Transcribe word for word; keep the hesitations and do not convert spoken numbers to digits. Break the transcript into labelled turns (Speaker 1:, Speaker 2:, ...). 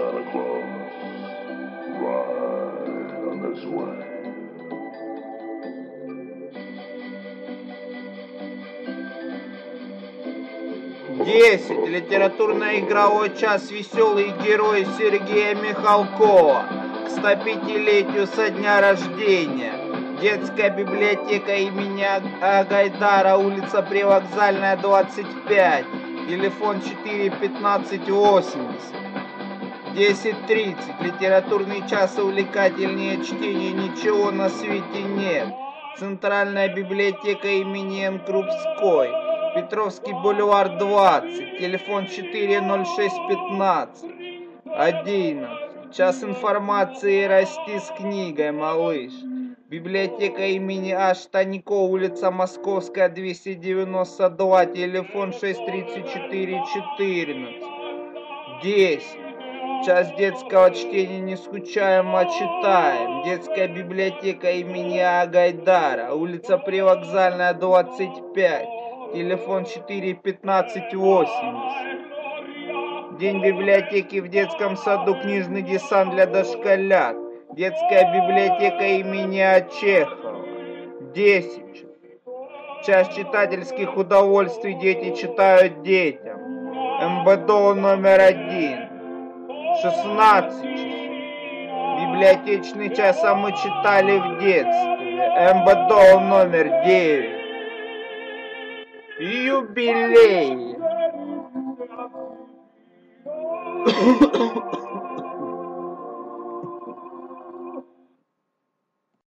Speaker 1: Santa Claus ride on this way.
Speaker 2: десять. Литературно-игровой час «Веселые герои» Сергея Михалкова к сто пятилетию со дня рождения. Детская библиотека имени Агайдара, улица Привокзальная, двадцать пять. Телефон четыре пятнадцать восемьдесят. десять тридцать. Литературный час увлекательнее чтения ничего на свете нет. Центральная библиотека имени Н. Крупской. Петровский бульвар, двадцать. Телефон четыре ноль шесть пятнадцать. одиннадцать. Час информации «Расти с книгой, малыш». Библиотека имени А. Штанько, улица Московская, двести девяносто два. Телефон шесть тридцать четыре четырнадцать. десять. Час детского чтения «Не скучаем, а читаем». Детская библиотека имени А. Гайдара, улица Привокзальная, двадцать пять. Телефон четыре пятнадцать восемьдесят. День библиотеки в детском саду, книжный десант для дошколят. Детская библиотека имени А. Чехова. десять. Час читательских удовольствий, дети читают детям. эм бэ дэ о номер один. шестнадцать часов. Библиотечный час, а мы читали в детстве. эм бэ дэ о номер девять. Юбилей.